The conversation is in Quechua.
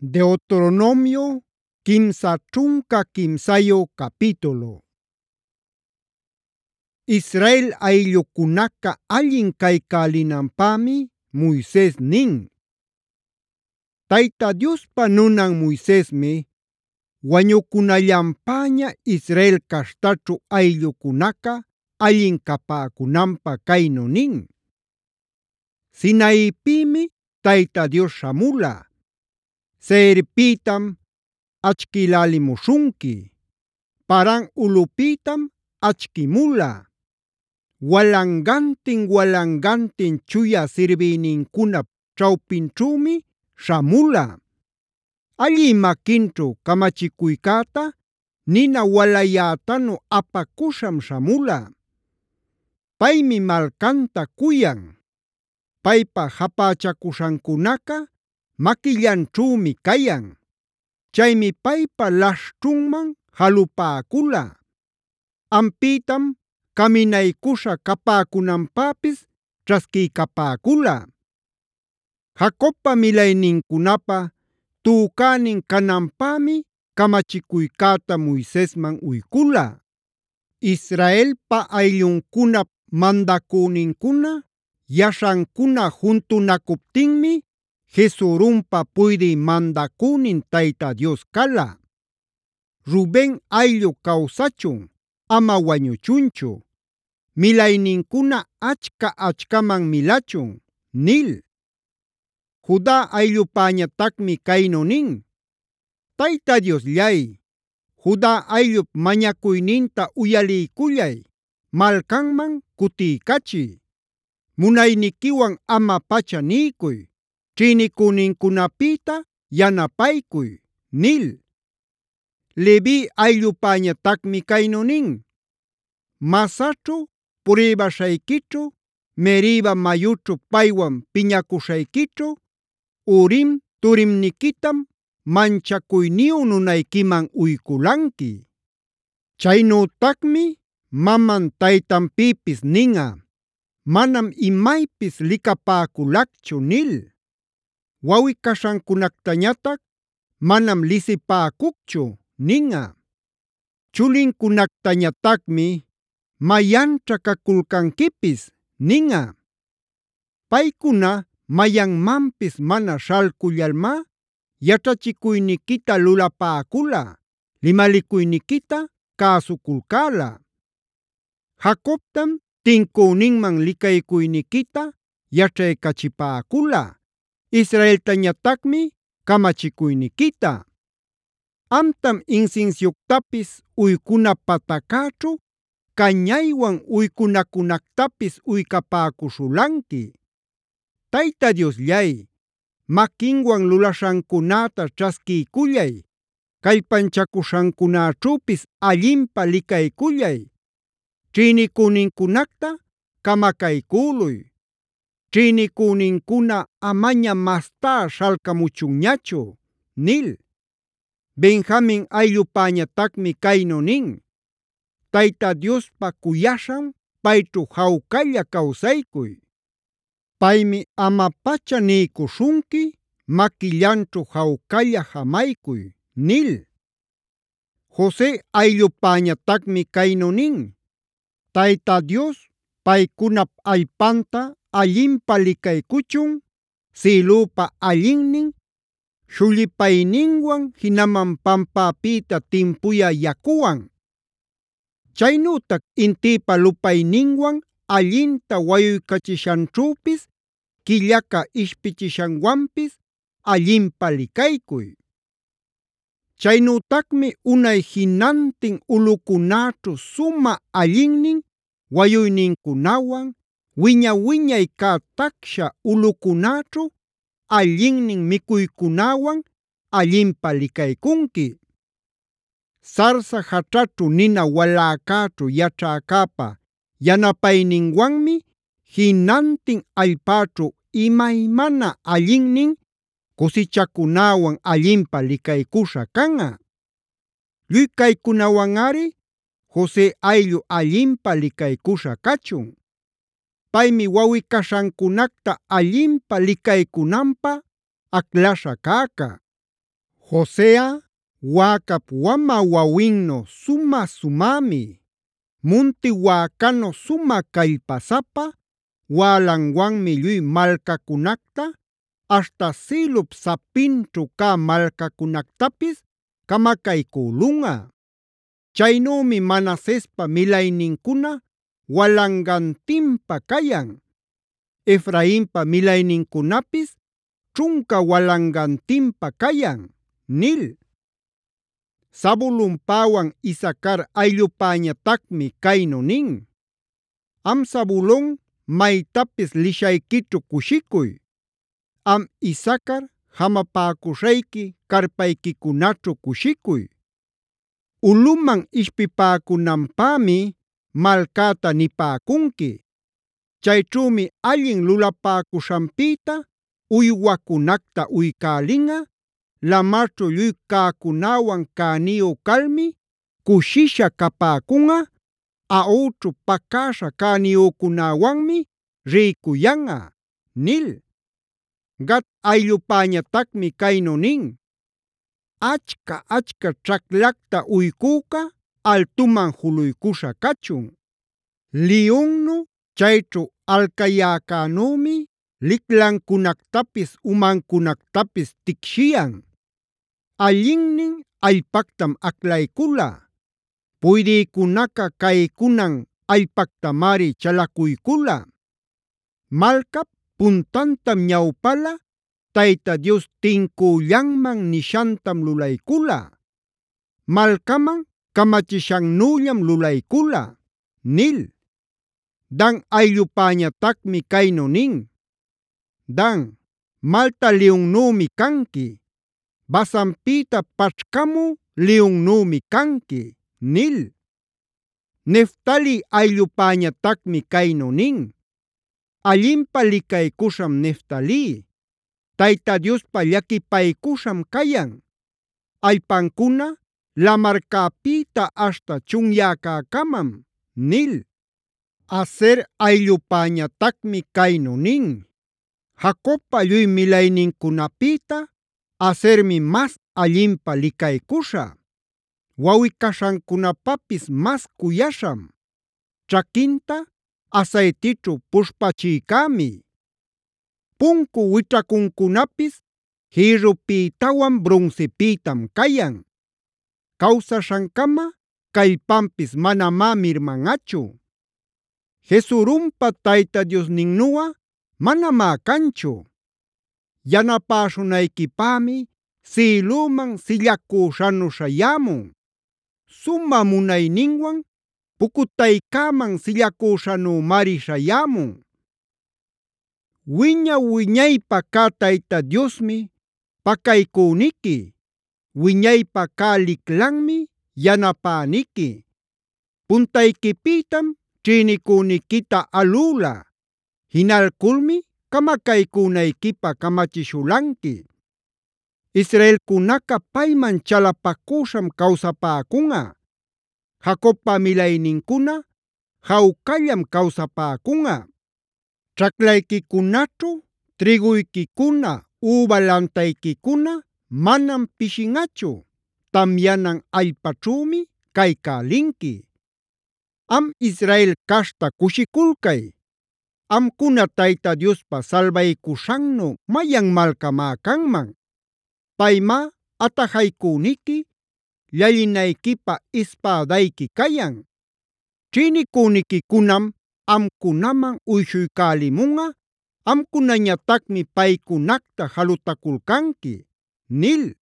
Deuteronomio kimsa ćhunka kimsayo capítulo. Israel ayllukunaqa allin kaykälinanpämi Moises nin: Tayta Diospa nunan Moisesmi wañukunallanpäña Israel caśhtaćhu ayllukunaqa allin capäcunanpaq kaynu nin: Sinaipimi Tayta Dios śhamula. Seirpïtam achkilälimuśhunki. Paran ulꞌupitam achkimula. Walangantin chuya sirbïnincunap ćhawpinćhuumi śhamula. Allï makinćhu kamachikuykäta nina walayätanu apakuśham śhamula. Paymi malcanta kuyan. Paypa japächakuśhankunaqa maquillanćhümi kayan. Chaymi paypa laśhćhunman jalupäkula. Ampïtam caminaycuśha capäcunanpäpis ćhasquiycapäcula. Jacobpa milaynincunapa tücänin cananpämi kamachicuycäta Moisesman uykula. Israelpa aylluncunap mandacünincuna yaśhancuna juntunacuptinmi Jesurunpa puydï mandacünin Tayta Dios kala. Ruben ayllu kawsachun, ama wañuchunchu. Milaynincuna achka-achkaman milachun nil. Juda ayllupäñatacmi kaynu nin: Tayta Diosllay, Juda ayllup mañacuyninta uyaliykullay, malcanman kutiykachiy. Munayniquiwan ama-pacha niykuy, ćhïnicünincunapïta yanapaykuy nil. Levi ayllupäñatacmi kaynu nin: Masaćhu purïbaśhayquićhu, Meriba mayućhu paywan piñacuśhayquićhu, Urim Turimniquitam manchakuyniyu nunayquiman uyculanqui. Chaynütacmi maman taytanpïpis ninꞌa: Manam imaypis licapäculacchu nil. Wawꞌi-caśhancunactañatac manam lisipäcucchu ninꞌa. Chulincunactañatacmi mayanćha caculcanquipis ninꞌa. Paycuna mayanmanpis mana śhalcullalmá yaćhachicuyniquita lulapäcula, limalicuyniquita cäsuculcäla. Jacobtam tincüninman licaycuyniquita yaćhaycachipäcula, Israeltañatacmi kamachicuyniquita. Amtam insinsiuctapis uykuna pataccäćhu cañaywan uykunacunactapis uycapäcuśhulanqui. Tayta Diosllay, maquinwan lulaśhancunäta ćhasquiykullay, callpanchacuśhancunäćhüpis allinpa licaykullay. Ćhïnicünincunacta camacaycüluy. Ćhïnicünincuna amaña mastá śhalcamuchunñachu nil. Benjamin ayllupäñatacmi kaynu nin: Tayta Diospa kuyaśhan payćhu jawcalla kawsaykuy. Paymi ama-pacha niykuśhunki, maquillanćhu jawcalla jamaykuy nil. Jose ayllupäñatacmi kaynu nin: Tayta Dios paycunap allpanta allinpa licaycuchun, sïlüpa allinnin, shullipayninwan jinaman pampäpïta timpuyä yakuwan. Chaynütac intïpa lupayninwan allinta wayuycachishanćhüpis, killaca ishpichishanwanpis allinpa licaycuy. Chaynütacmi unay jinantin ulꞌucunäćhu sumä allinnin wayuyninkunawan, wiña-wiñay cä tacsha ulꞌucunäćhu allinnin mikuykunawan allinpa licaycunqui. Sarsa jaćhaćhu nina waläcäćhu yaćhäcäpa yanapayninwanmi jinantin allpäćhu imaymana allinnin kusichacunäwan allinpa licaycuśha canꞌa. Lluy caycunawanꞌari Jose ayllu allinpa licaycuśha kachun. Paymi wawꞌi-caśhancunacta allinpa licaycunanpaq aclaśha cäca. Hosea waakap wamä wawinnu sumä-sumämi. Munti waakanu sumä kallpasapa, wälanwanmi lluy malcakunacta, aśhta Siloп sapinćhu cä malcacunactapis camacaycülunꞌa. Chaynümi Manasespa milaynincuna walangantinpa cayan. Efrainpa milaynincunapis ćhunka walangantinpa cayan” nil. Zabulonpawan Isacar ayllupäñatacmi caynu nin: “Am Zabulon, maytapis lishaykićhu cushicuy. Am Isacar, jamapäcuśhayqui carpayquicunaćhu cushicuy. Ulꞌuman ishpipäcunanpämi malcäta nipäcunqui. Chayćhümi allin lulapäcuśhanpïta uywacunacta uycälinꞌa, lamarćhu lluy cäcunäwan cäniyu calmi cushisha capäcunꞌa, aꞌućhu pacäśha cäniyücunäwanmi riycuyanꞌa” nil. Gad ayllupäñatacmi caynu nin: “Achka ćhaklacta uyküca altuman juluycuśha cachun. Liyunnu chayćhu alcayäcänümi liclancunactapis umancunactapis ticshiyan. Allinnin allpactam aclaycula. Puydïcunaca caycunan allpactamari chalacuycula. Malcap puntantam ñawpala, Tayta Dios tincüllanman nishantam lulaycula. Malcaman kamachishannüllam lulaycula” nil. Dan ayllupäñatacmi caynu nin: “Dan, malta liyunnümi canqui. Basanpïta paćhcamü liyunnümi canqui” nil. Neftali ayllupäñatacmi caynu nin: “Allinpa licaycuśham Neftali. Tayta Diospa llaquipaycuśham cayan. Allpancuna lamarcäpïta aśhta chunyäcäcamam” nil. Aser ayllupäñatacmi caynu nin: “Jacobpa lluy milaynincunapïta Asermi mas allinpa licaycuśha. Wawꞌi-caśhancunapapis mas kuyaśham. Ćhakinta asaytićhu puśhpachïcämi. Puncu wićhacuncunapis jïrrupïtawan brunsipïtam cayan. Kawsaśhancama kallpanpis manamá mirmanꞌachu. Jesurunpa Tayta Diosninnuꞌa manamá kanchu. Yanapäśhunayquipämi sïlüman sillacüśhanu śhayämun. Sumä munayninwan pukutaycäman sillacüśhanümari śhayämun. Wiña-wiñaypä cä Tayta Diosmi pakaycüniqui. Wiñaypä cä liclanmi yanapäniqui. Puntayquipïtam ćhïnicüniquita alüla. Jinalculmi camacaycünayquipä camachishulanqui. Israelcunaca payman chalapacüśham cawsapäcunꞌa. Jacobpa milaynincuna jawcallam cawsapäcunꞌa. Ćhaclayquicunaćhu triguyquicuna, üba lantayquicuna manam pishinꞌachu. Tamyanan allpaćhümi caycälinqui. Am Israel caśhta cushiculcay. Amcuna Tayta Diospa salbaycuśhannu mayan malcamá canman. Paymá atajaycüniqui, llallinayquipä ispädayqui cayan. Ćhïnicüniquicunam amcunaman uyshuycälimunꞌa, amcunañatacmi paycunacta jalutaculcanqui” nil.